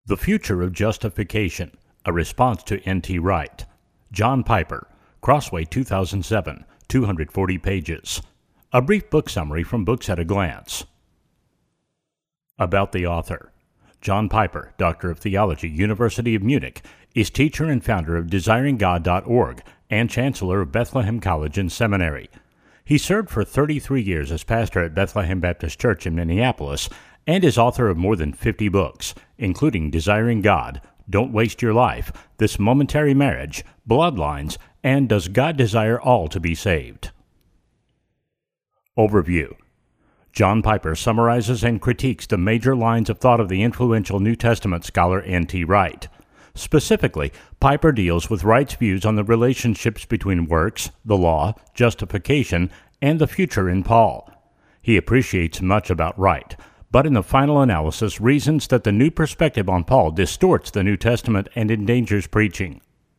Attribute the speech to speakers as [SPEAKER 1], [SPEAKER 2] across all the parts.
[SPEAKER 1] The Future of Justification, a response to N.T. Wright. John Piper, Crossway 2007, 240 pages. A brief book summary from Books at a Glance. About the author. John Piper, Doctor of Theology, University of Munich, is teacher and founder of DesiringGod.org and Chancellor of Bethlehem College and Seminary. He served for 33 years as pastor at Bethlehem Baptist Church in Minneapolis and is author of more than 50 books, including Desiring God, Don't Waste Your Life, This Momentary Marriage, Bloodlines, and Does God Desire All to Be Saved? Overview. John Piper summarizes and critiques the major lines of thought of the influential New Testament scholar N.T. Wright. Specifically, Piper deals with Wright's views on the relationships between works, the law, justification, and the future in Paul. He appreciates much about Wright, but in the final analysis reasons that the new perspective on Paul distorts the New Testament and endangers preaching.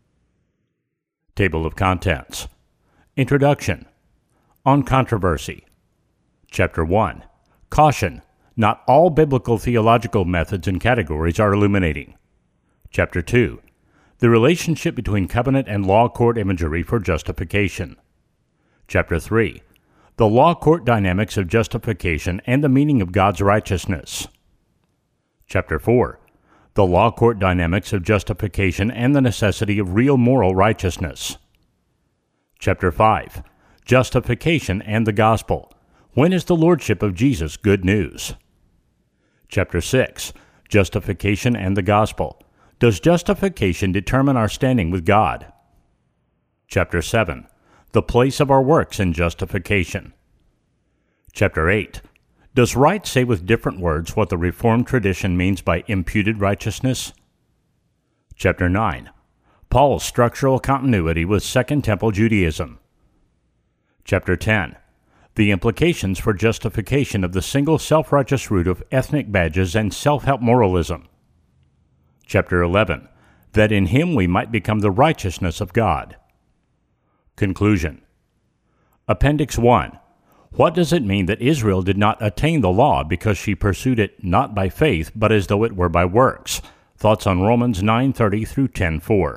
[SPEAKER 1] Table of Contents. Introduction. On Controversy. Chapter 1. Caution. Not all biblical theological methods and categories are illuminating. Chapter 2. The relationship between covenant and law court imagery for justification. Chapter 3. The law court dynamics of justification and the meaning of God's righteousness. Chapter 4. The law court dynamics of justification and the necessity of real moral righteousness. Chapter 5. Justification and the gospel. When is the lordship of Jesus good news? Chapter 6. Justification and the gospel. Does justification determine our standing with God? Chapter 7. The place of our works in justification. Chapter 8. Does Wright say with different words what the Reformed tradition means by imputed righteousness? Chapter 9. Paul's structural continuity with Second Temple Judaism. Chapter 10. The implications for justification of the single self-righteous root of ethnic badges and self-help moralism. Chapter 11. That in him we might become the righteousness of God. Conclusion. Appendix 1. What does it mean that Israel did not attain the law because she pursued it not by faith but as though it were by works? Thoughts on Romans 9:30 through 10:4.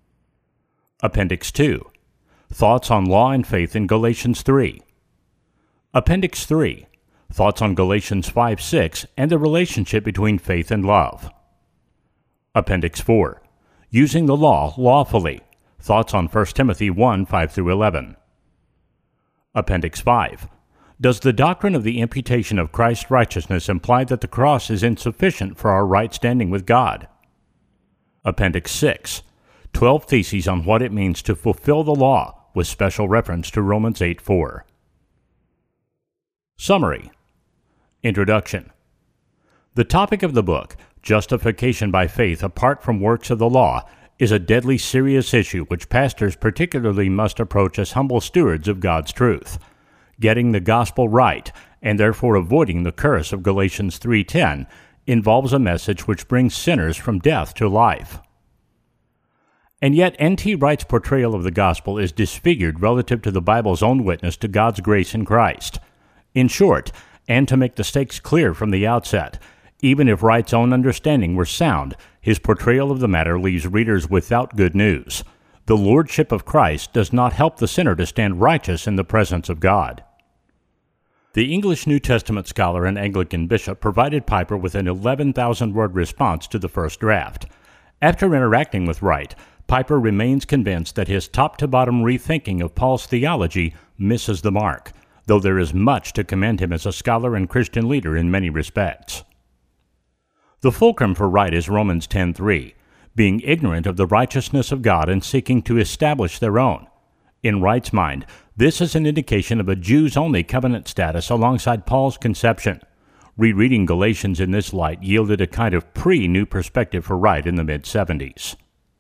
[SPEAKER 1] Appendix 2. Thoughts on law and faith in Galatians 3. Appendix 3. Thoughts on Galatians 5:6 and the relationship between faith and love. Appendix 4. Using the law lawfully. Thoughts on 1 Timothy 1:5 through 11. Appendix 5. Does the doctrine of the imputation of Christ's righteousness imply that the cross is insufficient for our right standing with God? Appendix 6. 12 theses on what it means to fulfill the law, with special reference to Romans 8:4. Summary. Introduction. The topic of the book, Justification by Faith Apart from Works of the Law, is a deadly serious issue which pastors particularly must approach as humble stewards of God's truth. Getting the gospel right, and therefore avoiding the curse of Galatians 3:10, involves a message which brings sinners from death to life. And yet N.T. Wright's portrayal of the gospel is disfigured relative to the Bible's own witness to God's grace in Christ. In short, and to make the stakes clear from the outset, even if Wright's own understanding were sound, his portrayal of the matter leaves readers without good news. The lordship of Christ does not help the sinner to stand righteous in the presence of God. The English New Testament scholar and Anglican bishop provided Piper with an 11,000-word response to the first draft. After interacting with Wright, Piper remains convinced that his top-to-bottom rethinking of Paul's theology misses the mark, though there is much to commend him as a scholar and Christian leader in many respects. The fulcrum for Wright is Romans 10:3, being ignorant of the righteousness of God and seeking to establish their own. In Wright's mind, this is an indication of a Jews-only covenant status alongside Paul's conception. Rereading Galatians in this light yielded a kind of pre-new perspective for Wright in the mid-70s.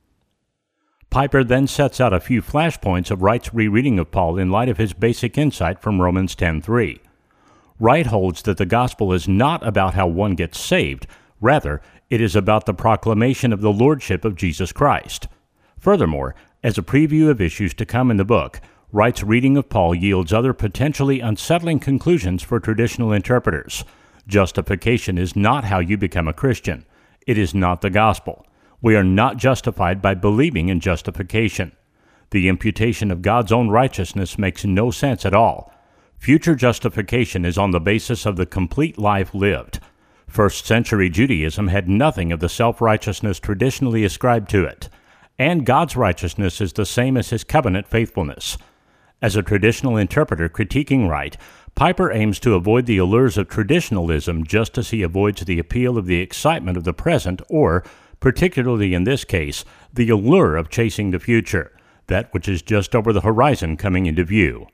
[SPEAKER 1] Piper then sets out a few flashpoints of Wright's rereading of Paul in light of his basic insight from Romans 10:3. Wright holds that the gospel is not about how one gets saved. Rather, it is about the proclamation of the lordship of Jesus Christ. Furthermore, as a preview of issues to come in the book, Wright's reading of Paul yields other potentially unsettling conclusions for traditional interpreters. Justification is not how you become a Christian. It is not the gospel. We are not justified by believing in justification. The imputation of God's own righteousness makes no sense at all. Future justification is on the basis of the complete life lived. First-century Judaism had nothing of the self-righteousness traditionally ascribed to it, and God's righteousness is the same as His covenant faithfulness. As a traditional interpreter critiquing Wright, Piper aims to avoid the allures of traditionalism just as he avoids the appeal of the excitement of the present or, particularly in this case, the allure of chasing the future, that which is just over the horizon coming into view.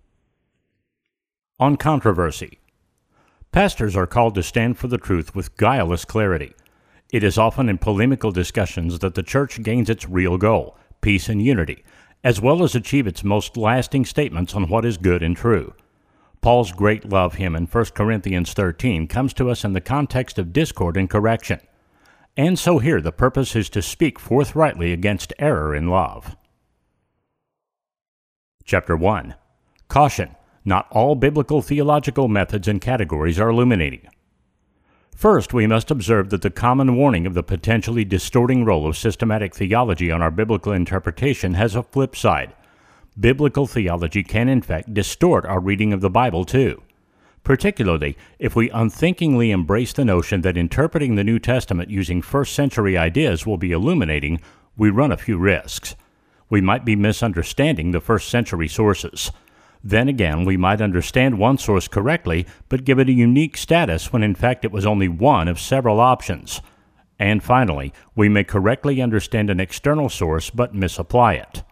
[SPEAKER 1] On controversy. Pastors are called to stand for the truth with guileless clarity. It is often in polemical discussions that the church gains its real goal, peace and unity, as well as achieve its most lasting statements on what is good and true. Paul's great love hymn in 1 Corinthians 13 comes to us in the context of discord and correction. And so here the purpose is to speak forthrightly against error in love. Chapter 1. Caution. Not all biblical theological methods and categories are illuminating. First, we must observe that the common warning of the potentially distorting role of systematic theology on our biblical interpretation has a flip side. Biblical theology can in fact distort our reading of the Bible too. Particularly if we unthinkingly embrace the notion that interpreting the New Testament using first-century ideas will be illuminating, we run a few risks. We might be misunderstanding the first-century sources. Then again, we might understand one source correctly, but give it a unique status when in fact it was only one of several options. And finally, we may correctly understand an external source but misapply it.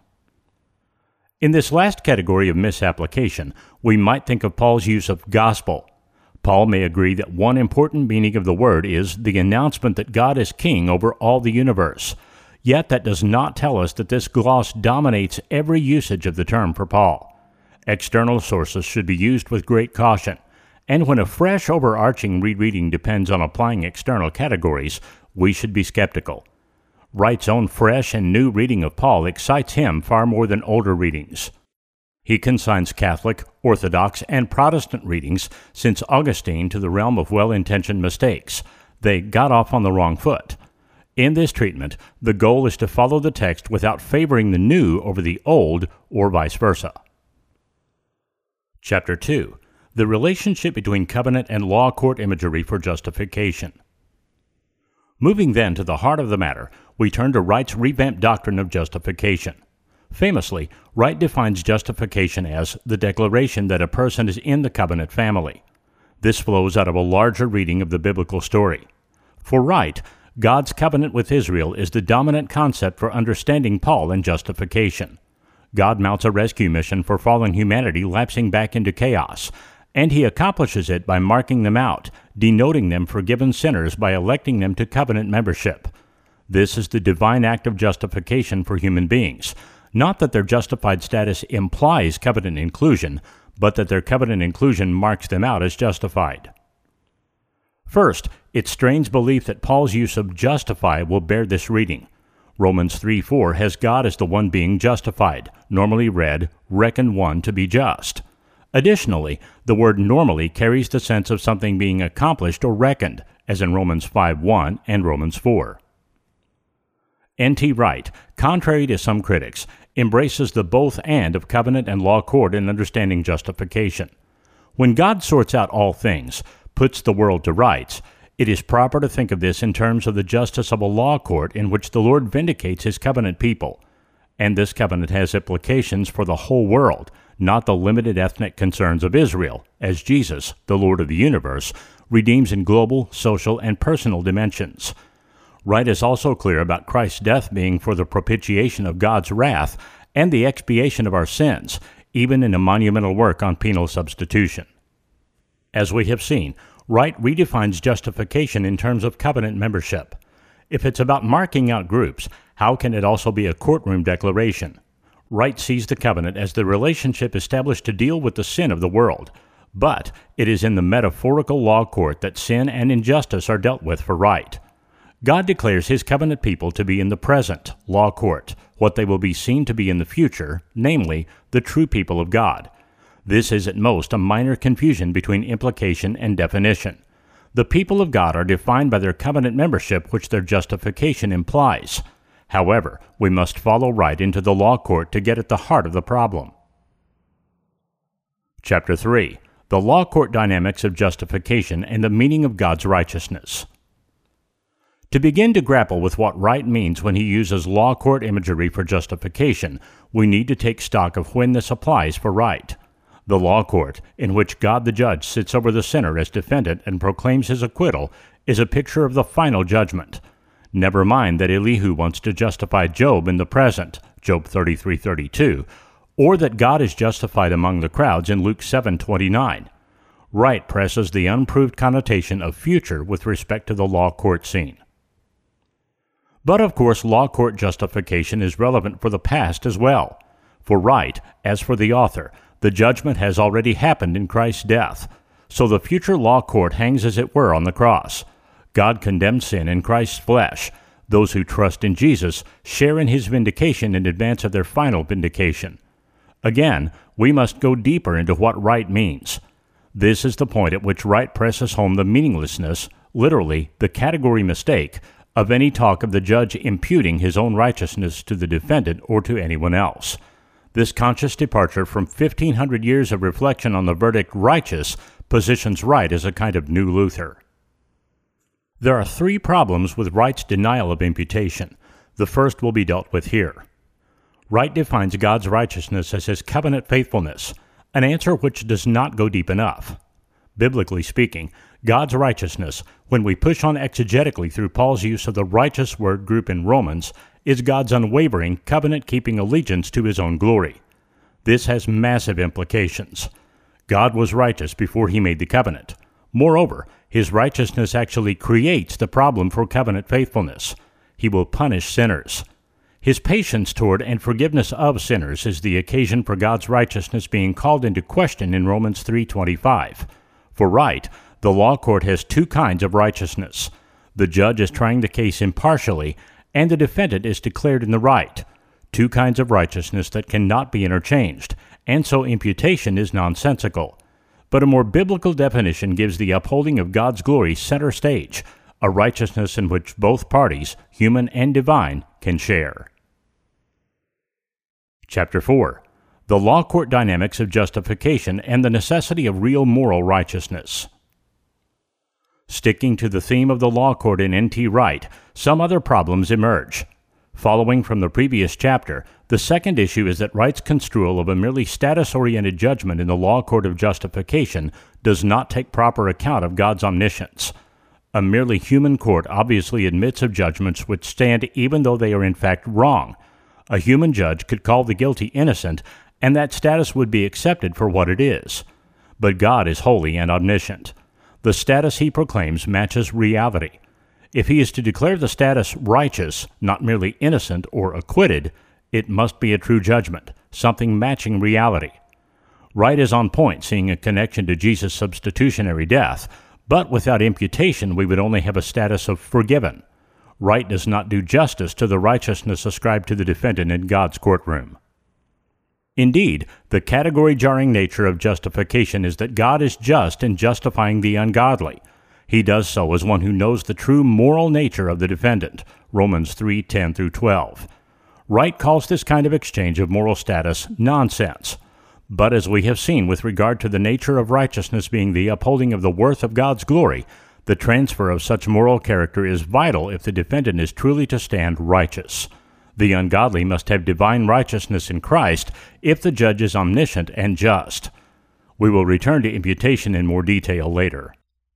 [SPEAKER 1] In this last category of misapplication, we might think of Paul's use of gospel. Paul may agree that one important meaning of the word is the announcement that God is king over all the universe. Yet that does not tell us that this gloss dominates every usage of the term for Paul. External sources should be used with great caution, and when a fresh overarching rereading depends on applying external categories, we should be skeptical. Wright's own fresh and new reading of Paul excites him far more than older readings. He consigns Catholic, Orthodox, and Protestant readings since Augustine to the realm of well-intentioned mistakes. They got off on the wrong foot. In this treatment, the goal is to follow the text without favoring the new over the old or vice versa. Chapter 2. The relationship between covenant and law court imagery for justification. Moving then to the heart of the matter, we turn to Wright's revamped doctrine of justification. Famously, Wright defines justification as the declaration that a person is in the covenant family. This flows out of a larger reading of the biblical story. For Wright, God's covenant with Israel is the dominant concept for understanding Paul and justification. God mounts a rescue mission for fallen humanity lapsing back into chaos, and He accomplishes it by marking them out, denoting them forgiven sinners by electing them to covenant membership. This is the divine act of justification for human beings. Not that their justified status implies covenant inclusion, but that their covenant inclusion marks them out as justified. First, it strains belief that Paul's use of justify will bear this reading. Romans 3:4 has God as the one being justified, normally read, reckon one to be just. Additionally, the word normally carries the sense of something being accomplished or reckoned, as in Romans 5:1 and Romans 4. N.T. Wright, contrary to some critics, embraces the both and of covenant and law court in understanding justification. When God sorts out all things, puts the world to rights, it is proper to think of this in terms of the justice of a law court in which the Lord vindicates His covenant people. And this covenant has implications for the whole world, not the limited ethnic concerns of Israel, as Jesus, the Lord of the universe, redeems in global, social, and personal dimensions. Wright is also clear about Christ's death being for the propitiation of God's wrath and the expiation of our sins, even in a monumental work on penal substitution. As we have seen, Wright redefines justification in terms of covenant membership. If it's about marking out groups, how can it also be a courtroom declaration? Wright sees the covenant as the relationship established to deal with the sin of the world, but it is in the metaphorical law court that sin and injustice are dealt with for Wright. God declares His covenant people to be in the present law court, what they will be seen to be in the future, namely, the true people of God. This is at most a minor confusion between implication and definition. The people of God are defined by their covenant membership, which their justification implies. However, we must follow right into the law court to get at the heart of the problem. Chapter 3. The law court dynamics of justification and the meaning of God's righteousness. To begin to grapple with what right means when he uses law court imagery for justification, we need to take stock of when this applies for right. The law court, in which God the judge sits over the sinner as defendant and proclaims his acquittal, is a picture of the final judgment. Never mind that Elihu wants to justify Job in the present, Job 33:32, or that God is justified among the crowds in Luke 7:29. Right presses the unproved connotation of future with respect to the law court scene. But of course, law court justification is relevant for the past as well. For right, as for the author, the judgment has already happened in Christ's death, so the future law court hangs as it were on the cross. God condemned sin in Christ's flesh. Those who trust in Jesus share in his vindication in advance of their final vindication. Again, we must go deeper into what right means. This is the point at which right presses home the meaninglessness, literally the category mistake, of any talk of the judge imputing his own righteousness to the defendant or to anyone else. This conscious departure from 1,500 years of reflection on the verdict righteous positions right as a kind of new Luther. There are three problems with right's denial of imputation. The first will be dealt with here. Right defines God's righteousness as his covenant faithfulness, an answer which does not go deep enough. Biblically speaking, God's righteousness, when we push on exegetically through Paul's use of the righteous word group in Romans, is God's unwavering, covenant-keeping allegiance to his own glory. This has massive implications. God was righteous before he made the covenant. Moreover, his righteousness actually creates the problem for covenant faithfulness. He will punish sinners. His patience toward and forgiveness of sinners is the occasion for God's righteousness being called into question in Romans 3:25. For right, the law court has two kinds of righteousness. The judge is trying the case impartially, and the defendant is declared in the right. Two kinds of righteousness that cannot be interchanged, and so imputation is nonsensical. But a more biblical definition gives the upholding of God's glory center stage, a righteousness in which both parties, human and divine, can share. Chapter 4. The law court dynamics of justification and the necessity of real moral righteousness. Sticking to the theme of the law court in N.T. Wright, some other problems emerge. Following from the previous chapter, the second issue is that Wright's construal of a merely status-oriented judgment in the law court of justification does not take proper account of God's omniscience. A merely human court obviously admits of judgments which stand even though they are in fact wrong. A human judge could call the guilty innocent, and that status would be accepted for what it is. But God is holy and omniscient. The status he proclaims matches reality. If he is to declare the status righteous, not merely innocent or acquitted, it must be a true judgment, something matching reality. Wright is on point, seeing a connection to Jesus' substitutionary death, but without imputation we would only have a status of forgiven. Wright does not do justice to the righteousness ascribed to the defendant in God's courtroom. Indeed, the category-jarring nature of justification is that God is just in justifying the ungodly. He does so as one who knows the true moral nature of the defendant, Romans 3:10-12. Wright calls this kind of exchange of moral status nonsense. But as we have seen with regard to the nature of righteousness being the upholding of the worth of God's glory, the transfer of such moral character is vital if the defendant is truly to stand righteous. The ungodly must have divine righteousness in Christ if the judge is omniscient and just. We will return to imputation in more detail later.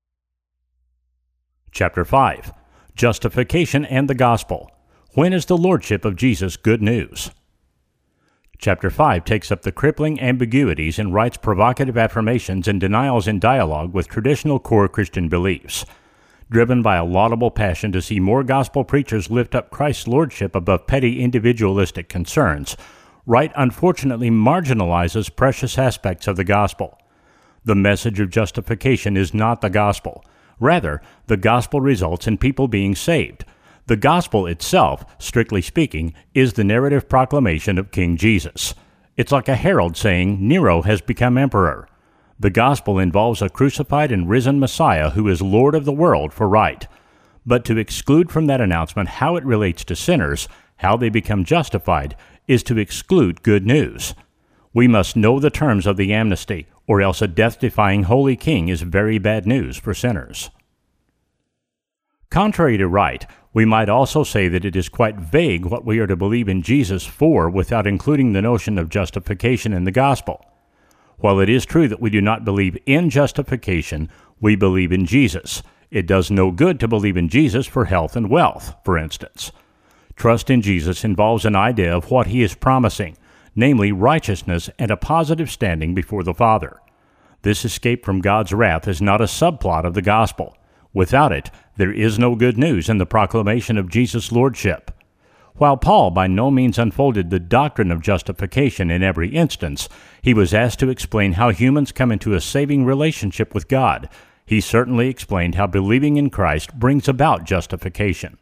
[SPEAKER 1] Chapter 5. Justification and the Gospel. When is the Lordship of Jesus good news? Chapter 5 takes up the crippling ambiguities in Wright's provocative affirmations and denials in dialogue with traditional core Christian beliefs. Driven by a laudable passion to see more gospel preachers lift up Christ's lordship above petty individualistic concerns, Wright unfortunately marginalizes precious aspects of the gospel. The message of justification is not the gospel. Rather, the gospel results in people being saved. The gospel itself, strictly speaking, is the narrative proclamation of King Jesus. It's like a herald saying, Nero has become emperor. The gospel involves a crucified and risen Messiah who is Lord of the world for right. But to exclude from that announcement how it relates to sinners, how they become justified, is to exclude good news. We must know the terms of the amnesty, or else a death-defying holy king is very bad news for sinners. Contrary to Wright, we might also say that it is quite vague what we are to believe in Jesus for without including the notion of justification in the gospel. While it is true that we do not believe in justification, we believe in Jesus. It does no good to believe in Jesus for health and wealth, for instance. Trust in Jesus involves an idea of what he is promising, namely righteousness and a positive standing before the Father. This escape from God's wrath is not a subplot of the gospel. Without it, there is no good news in the proclamation of Jesus' lordship. While Paul by no means unfolded the doctrine of justification in every instance, he was asked to explain how humans come into a saving relationship with God. He certainly explained how believing in Christ brings about justification.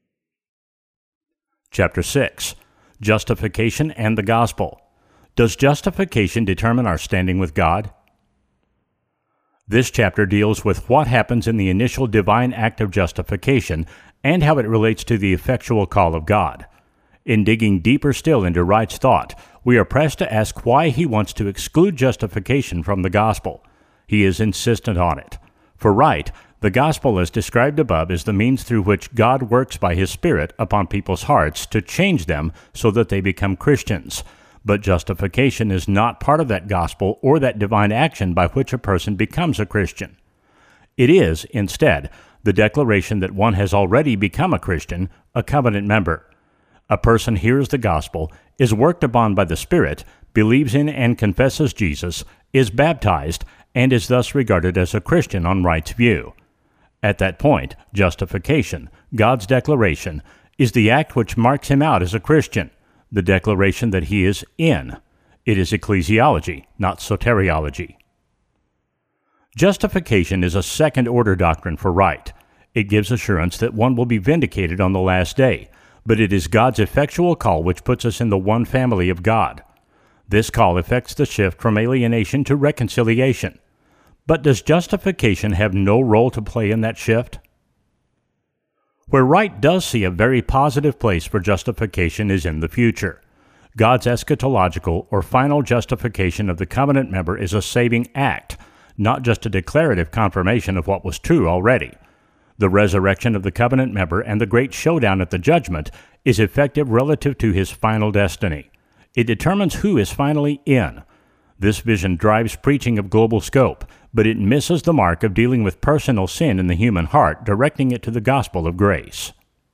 [SPEAKER 1] Chapter 6. Justification and the Gospel. Does justification determine our standing with God? This chapter deals with what happens in the initial divine act of justification and how it relates to the effectual call of God. In digging deeper still into Wright's thought, we are pressed to ask why he wants to exclude justification from the gospel. He is insistent on it. For Wright, the gospel as described above is the means through which God works by his Spirit upon people's hearts to change them so that they become Christians. But justification is not part of that gospel or that divine action by which a person becomes a Christian. It is, instead, the declaration that one has already become a Christian, a covenant member. A person hears the gospel, is worked upon by the Spirit, believes in and confesses Jesus, is baptized, and is thus regarded as a Christian on Wright's view. At that point, justification, God's declaration, is the act which marks him out as a Christian, the declaration that he is in. It is ecclesiology, not soteriology. Justification is a second-order doctrine for Wright. It gives assurance that one will be vindicated on the last day, but it is God's effectual call which puts us in the one family of God. This call effects the shift from alienation to reconciliation. But does justification have no role to play in that shift? Where Wright does see a very positive place for justification is in the future. God's eschatological or final justification of the covenant member is a saving act, not just a declarative confirmation of what was true already. The resurrection of the covenant member and the great showdown at the judgment is effective relative to his final destiny. It determines who is finally in. This vision drives preaching of global scope, but it misses the mark of dealing with personal sin in the human heart, directing it to the gospel of grace.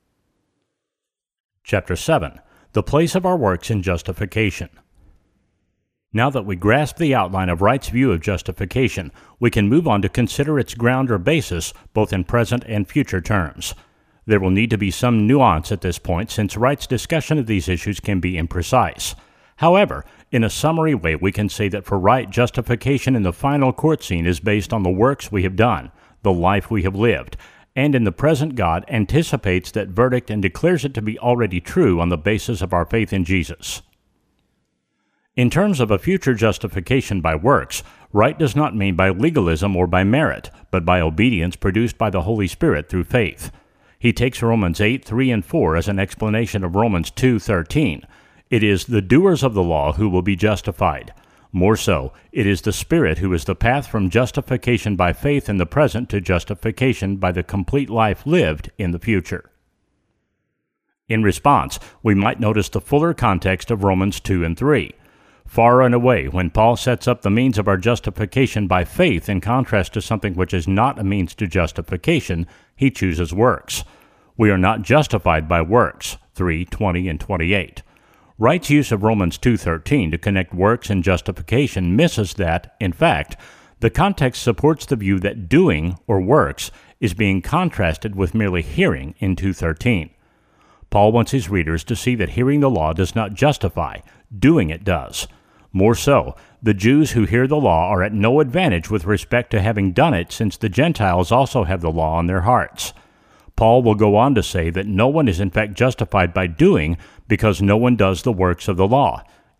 [SPEAKER 1] Chapter 7. The place of our works in justification. Now that we grasp the outline of Wright's view of justification, we can move on to consider its ground or basis, both in present and future terms. There will need to be some nuance at this point, since Wright's discussion of these issues can be imprecise. However, in a summary way, we can say that for Wright, justification in the final court scene is based on the works we have done, the life we have lived, and in the present God anticipates that verdict and declares it to be already true on the basis of our faith in Jesus. In terms of a future justification by works, Wright does not mean by legalism or by merit, but by obedience produced by the Holy Spirit through faith. He takes Romans 8:3 and 4 as an explanation of Romans 2:13. It is the doers of the law who will be justified. More so, it is the Spirit who is the path from justification by faith in the present to justification by the complete life lived in the future. In response, we might notice the fuller context of Romans 2 and 3. Far and away, when Paul sets up the means of our justification by faith in contrast to something which is not a means to justification, he chooses works. We are not justified by works, 3:20 and 28. Wright's use of Romans 2:13 to connect works and justification misses that, in fact, the context supports the view that doing, or works, is being contrasted with merely hearing in 2:13. Paul wants his readers to see that hearing the law does not justify, doing it does. More so, the Jews who hear the law are at no advantage with respect to having done it, since the Gentiles also have the law on their hearts. Paul will go on to say that no one is in fact justified by doing, because no one does the works of the law.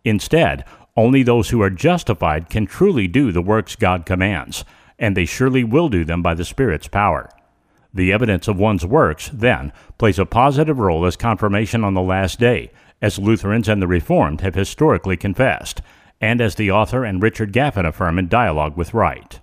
[SPEAKER 1] Instead, only those who are justified can truly do the works God commands, and they surely will do them by the Spirit's power. The evidence of one's works, then, plays a positive role as confirmation on the last day, as Lutherans and the Reformed have historically confessed, and as the author and Richard Gaffin affirm in dialogue with Wright.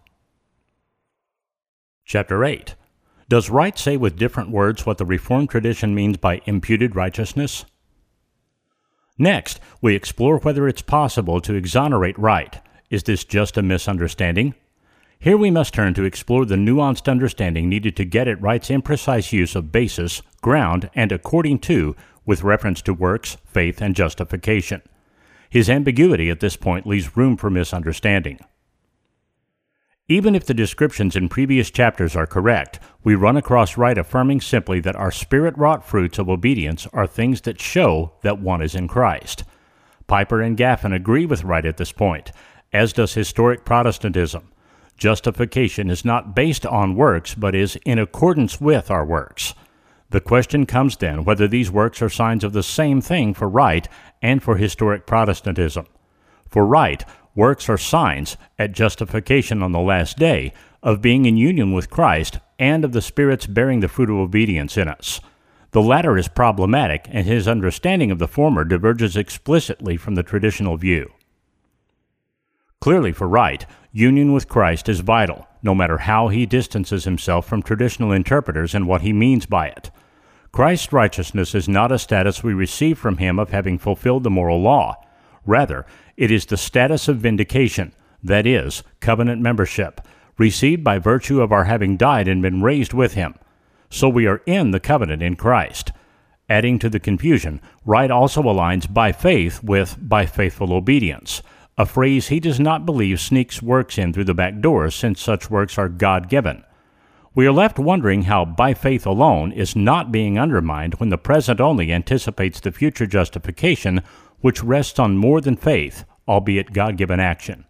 [SPEAKER 1] Chapter 8. Does Wright say with different words what the Reformed tradition means by imputed righteousness? Next, we explore whether it's possible to exonerate Wright. Is this just a misunderstanding? Here we must turn to explore the nuanced understanding needed to get at Wright's imprecise use of basis, ground, and according to, with reference to works, faith, and justification. His ambiguity at this point leaves room for misunderstanding. Even if the descriptions in previous chapters are correct, we run across Wright affirming simply that our Spirit-wrought fruits of obedience are things that show that one is in Christ. Piper and Gaffin agree with Wright at this point, as does historic Protestantism. Justification is not based on works, but is in accordance with our works. The question comes then whether these works are signs of the same thing for Wright and for historic Protestantism. For Wright, works are signs, at justification on the last day, of being in union with Christ and of the Spirit's bearing the fruit of obedience in us. The latter is problematic, and his understanding of the former diverges explicitly from the traditional view. Clearly for Wright, union with Christ is vital, no matter how he distances himself from traditional interpreters and what he means by it. Christ's righteousness is not a status we receive from him of having fulfilled the moral law. Rather, it is the status of vindication, that is, covenant membership, received by virtue of our having died and been raised with him. So we are in the covenant in Christ. Adding to the confusion, Wright also aligns by faith with by faithful obedience, a phrase he does not believe sneaks works in through the back door, since such works are God-given. We are left wondering how by faith alone is not being undermined when the present only anticipates the future justification, which rests on more than faith, albeit God-given action.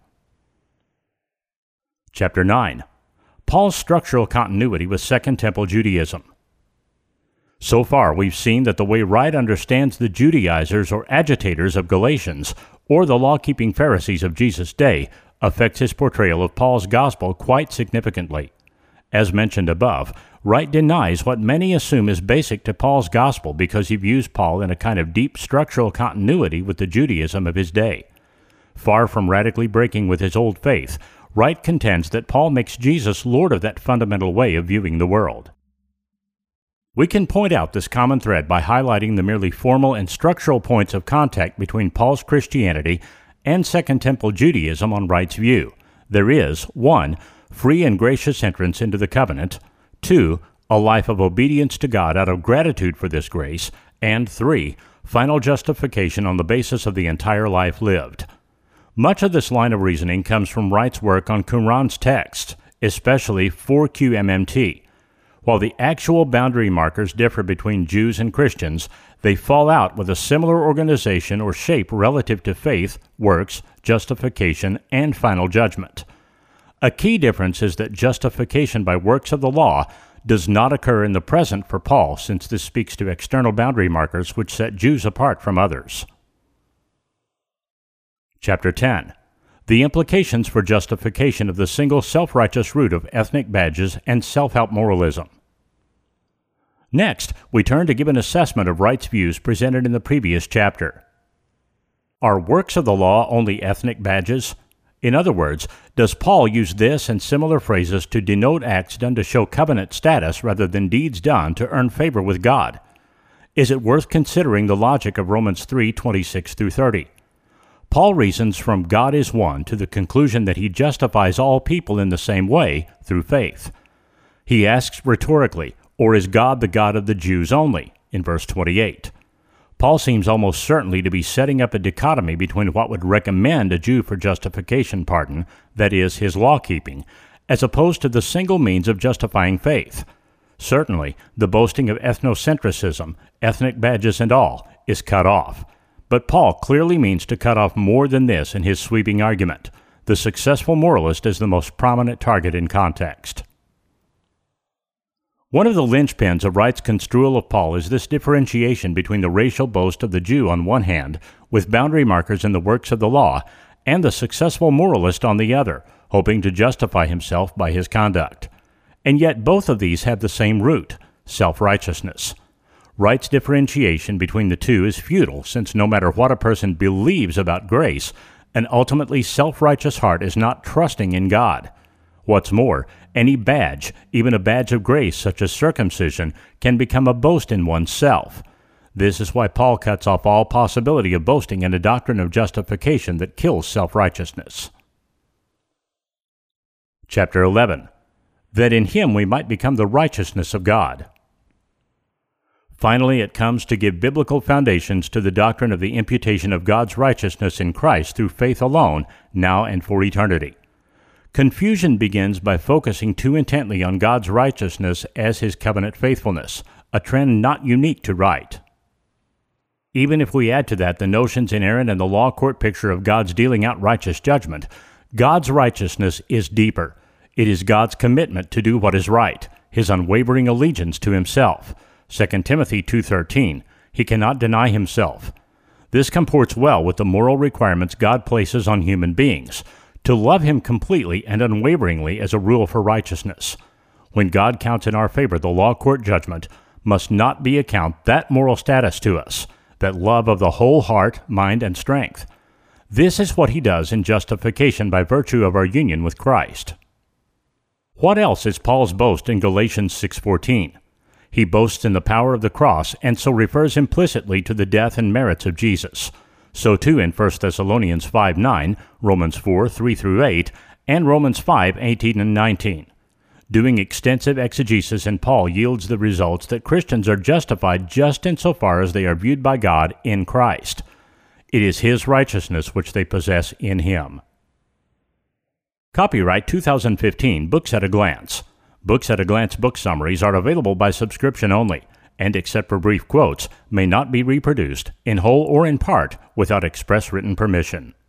[SPEAKER 1] Chapter 9. Paul's structural continuity with Second Temple Judaism. So far, we've seen that the way Wright understands the Judaizers or agitators of Galatians, or the law-keeping Pharisees of Jesus' day, affects his portrayal of Paul's gospel quite significantly. As mentioned above, Wright denies what many assume is basic to Paul's gospel because he views Paul in a kind of deep structural continuity with the Judaism of his day. Far from radically breaking with his old faith, Wright contends that Paul makes Jesus Lord of that fundamental way of viewing the world. We can point out this common thread by highlighting the merely formal and structural points of contact between Paul's Christianity and Second Temple Judaism on Wright's view. There is 1. Free and gracious entrance into the covenant, 2. A life of obedience to God out of gratitude for this grace, and 3. Final justification on the basis of the entire life lived. Much of this line of reasoning comes from Wright's work on Qumran's texts, especially 4QMMT. While the actual boundary markers differ between Jews and Christians, they fall out with a similar organization or shape relative to faith, works, justification, and final judgment. A key difference is that justification by works of the law does not occur in the present for Paul, since this speaks to external boundary markers which set Jews apart from others. Chapter 10. The implications for justification of the single self-righteous root of ethnic badges and self-help moralism. Next, we turn to give an assessment of Wright's views presented in the previous chapter. Are works of the law only ethnic badges? In other words, does Paul use this and similar phrases to denote acts done to show covenant status rather than deeds done to earn favor with God? Is it worth considering the logic of Romans 3:26-30? Paul reasons from God is one to the conclusion that he justifies all people in the same way, through faith. He asks rhetorically, or is God the God of the Jews only, in verse 28? Paul seems almost certainly to be setting up a dichotomy between what would recommend a Jew for justification pardon, that is, his law-keeping, as opposed to the single means of justifying faith. Certainly, the boasting of ethnocentrism, ethnic badges and all, is cut off. But Paul clearly means to cut off more than this in his sweeping argument. The successful moralist is the most prominent target in context. One of the linchpins of Wright's construal of Paul is this differentiation between the racial boast of the Jew on one hand, with boundary markers in the works of the law, and the successful moralist on the other, hoping to justify himself by his conduct. And yet both of these have the same root, self-righteousness. Wright's differentiation between the two is futile, since no matter what a person believes about grace, an ultimately self-righteous heart is not trusting in God. What's more, any badge, even a badge of grace such as circumcision, can become a boast in oneself. This is why Paul cuts off all possibility of boasting in a doctrine of justification that kills self-righteousness. Chapter 11. That in him we might become the righteousness of God. Finally, it comes to give biblical foundations to the doctrine of the imputation of God's righteousness in Christ through faith alone, now and for eternity. Confusion begins by focusing too intently on God's righteousness as his covenant faithfulness, a trend not unique to Wright. Even if we add to that the notions inherent in the law court picture of God's dealing out righteous judgment, God's righteousness is deeper. It is God's commitment to do what is right, his unwavering allegiance to himself. 2 Timothy 2:13, he cannot deny himself. This comports well with the moral requirements God places on human beings, to love him completely and unwaveringly as a rule for righteousness. When God counts in our favor the law court judgment, must not be account that moral status to us, that love of the whole heart, mind, and strength. This is what he does in justification by virtue of our union with Christ. What else is Paul's boast in Galatians 6:14? He boasts in the power of the cross and so refers implicitly to the death and merits of Jesus. So too in 1 Thessalonians 5:9, Romans 4:3-8, and Romans 5:18 and 19. Doing extensive exegesis in Paul yields the results that Christians are justified just insofar as they are viewed by God in Christ. It is his righteousness which they possess in him. Copyright 2015, Books at a Glance. Books at a Glance book summaries are available by subscription only, and except for brief quotes, may not be reproduced, in whole or in part, without express written permission.